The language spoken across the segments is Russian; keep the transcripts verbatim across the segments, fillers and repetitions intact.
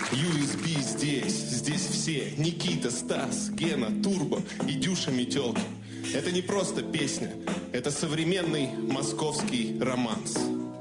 ю эс би здесь, здесь все. Никита, Стас, Гена, Турбо и Дюша Метелки. Это не просто песня, это современный московский романс.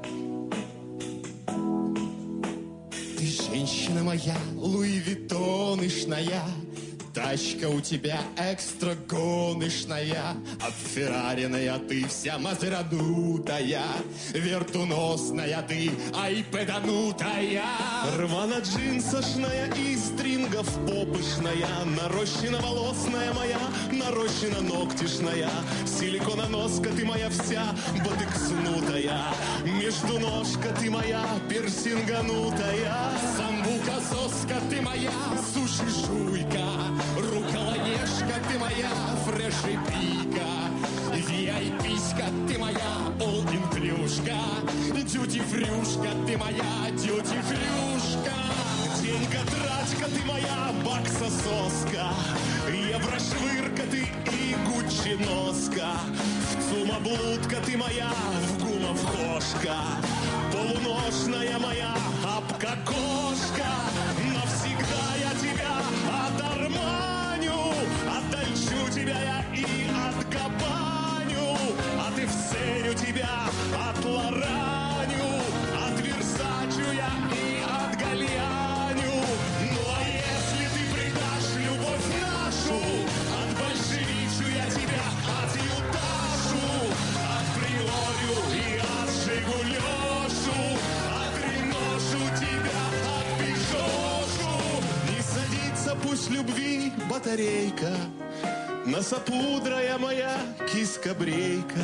Ты женщина моя, Луи Виттонышная, тачка у тебя экстра гоночная, от Феррариная ты вся мазеранутая, вертуносная ты, ай педанутая. Рвано-джинсошная и стрингов попышная, нарощено-волосная моя, нарощено-ногтишная, силикононоска ты моя вся ботекснутая, междуножка ты моя персинганутая, самбука-соска ты моя, суши-жуйка, руколонежка ты моя, фреши-пика, ви ай пи-ська ты моя, all-in-плюшка, дьюти-фрюшка ты моя, дьюти-фрюшка. Деньга-тратька ты моя, бакса-соска, еврошвырка ты и гуччи-носка, в цума-блудка ты моя, в гума-вхошка, полуношная моя апка-кошка. Навсегда я тебя отарманю, отдальчу тебя я и откопаню, а ты в сеню тебя отлараню, от Версачу я и от Гальяню. Ну а если ты предашь любовь нашу, отбольшевичу я тебя, отъюташу, от Приорю и от Жигулешу, отреношу тебя, отпишошу. Не садится пусть любви батарейка, носопудрая моя киска-брейка.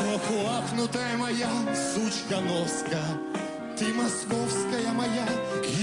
Чехлопуапнутая моя сучка-носка, ты московская моя